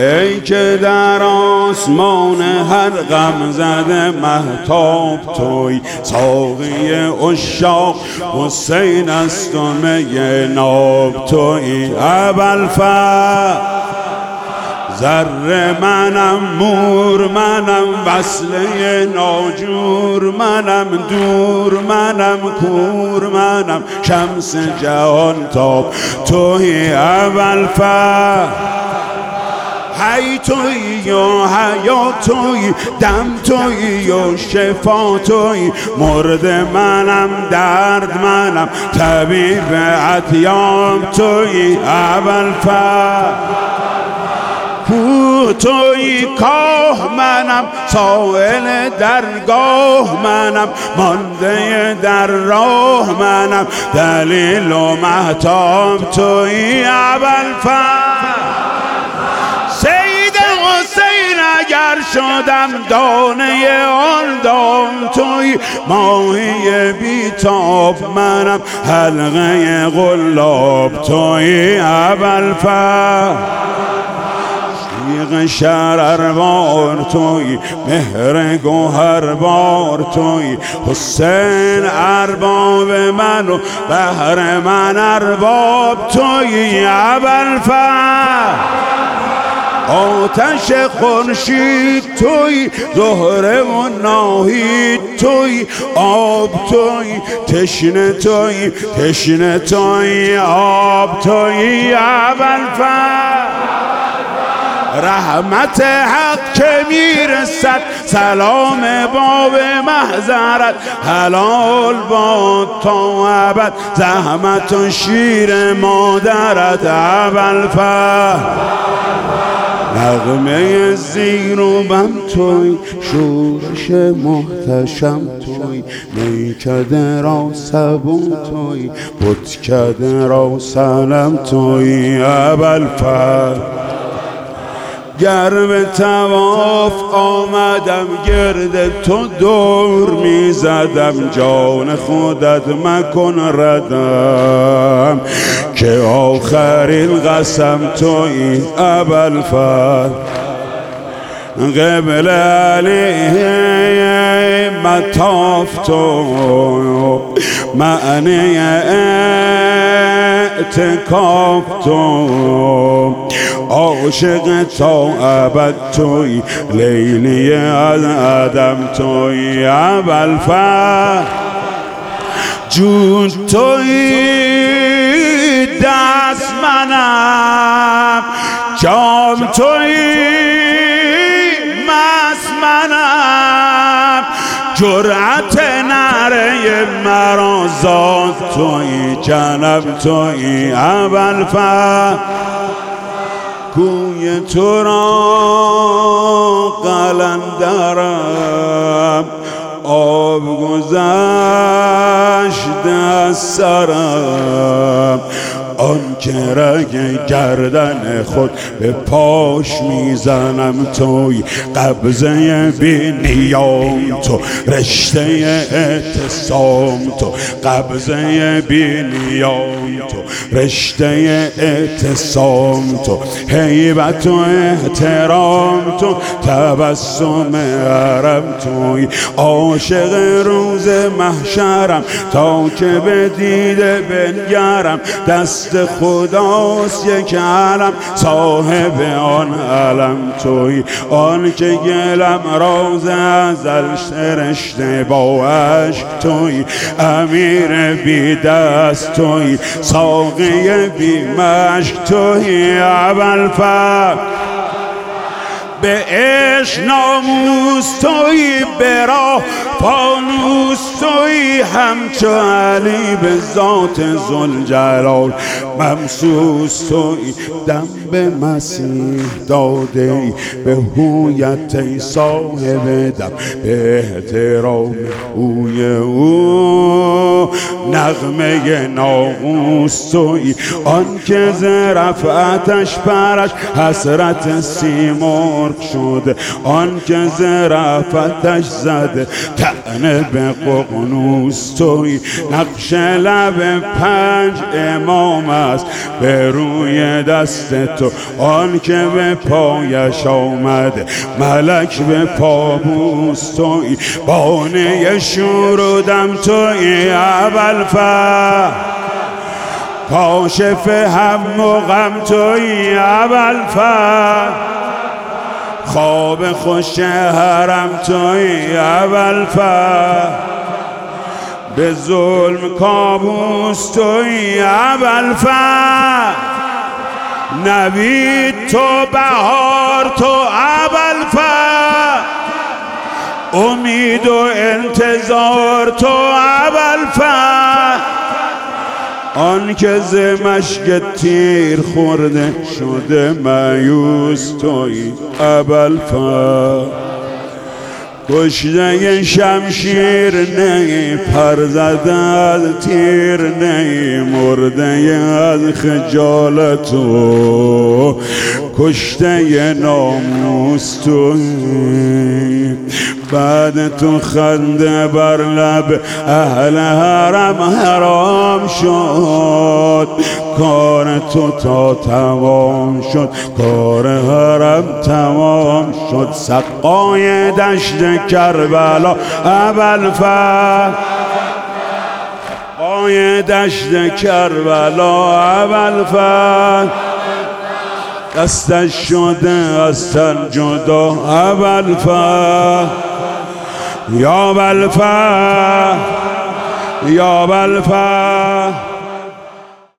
ای که در آسمان هر غم زده مهتاب توی، ساقی عشاق حسین است و می ناب توی. ابوالفضل ذره منم، مور منم، وصله ناجور منم، دور منم، کور منم، شمس جهان تاب توی. ابوالفضل حی توی و حیا توی، دم توی و شفا توی، مرد منم، درد منم، طبیب ادیان توی. ابوالفضل کوه توی، کاه منم، سائل درگاه منم، مانده در راه منم، دلیل و مهتاب توی. ابوالفضل سید حسین اگر شدم دانه آن دام توی، ماهی بیتاب منم، حلقه قلاب توی. ابوالفضل تیغ شرربار توی، مهر گوهربار توی، حسین ارباب من و بهر من ارباب توی. ابوالفضل آتش خورشید توی، زهره و ناهید توی، آب توی، تشنه توی، تشنه توی، آب توی. ابوالفضل رحمت حق که میرسد، سلام باب محضرت، حلال باد تا ابد، زحمت و شیر مادرت. ابوالفضل نغمه زیر و بم توی، شورش محتشم توی، میکده را سبون توی، بتکده را سلم توی. ابوالفضل گر به طواف آمدم گرد تو دور میزدم، جان خودت مکن ردم که آخرین قسم توی. ابوالفضل قبل علی مطاف تو، معنی اعتکاف تو، عاشق تا ابد توی، لیلی از آدم توی. ابوالفضل جود توی، دست منم، جام توی، مست منم، جرأت نره مرا ذات توی، جنب توی. ابوالفضل کوی تو را قلندرم، آب گذشت از سرم، آن که رگ گردن خود به پاش میزنم توی، قبضه بی نیام تو، رشته اعتصام تو، قبضه بی نیام تو، رشته اعتصام تو، هیبت و احترام تو، تبسم حرم توی، عاشق روز محشرم تا که به دیده بنگرم، دست خداست یک علم، صاحب آن علم توی، آن که گلم راز ازل سرشته با عشق توی، امیر بی دست توی، ساقی بی مشک توی. ابوالفضل به عشق ناموس توی، به راه فانوس توی، همچو علی به ذات ذوالجلال ممسوس توی، دم به مسیح داده ای به هویت ای صاحب دم، به احترام اوی او نغمه ناقوس توی، آن که ز رفعتش پرش حسرت سیمرغ شده، آن که ز رفعتش زده طعنه به ققنوس توی، نقش لب 5 امام است به روی دست تو، آن که به پایش آمده ملک به پابوس توی، بانه شور و دم توی ابوالفضل، کاشف هم و غم توی ابوالفضل، خواب خوش حرم توی ابوالفضل، به ظلم کابوس توی ابوالفضل، نوید تو بهار تو ابوالفضل، امید و انتظار تو ابوالفضل، آن که ز مشک تیر خورده شده مایوس توی ابوالفضل، کشته شمشیر نی، پر زده از تیر نی، مرده از خجالت و کشته ناموس توی، بعد تو خنده بر لب اهل حرم حرام شد، کار تو تا تمام شد، کار حرم تمام شد، سقای دشت کربلا ابوالفضل، سقای دشت کربلا ابوالفضل، دستش شده از تن جدا ابوالفضل، یا ابوالفضل یا ابوالفضل.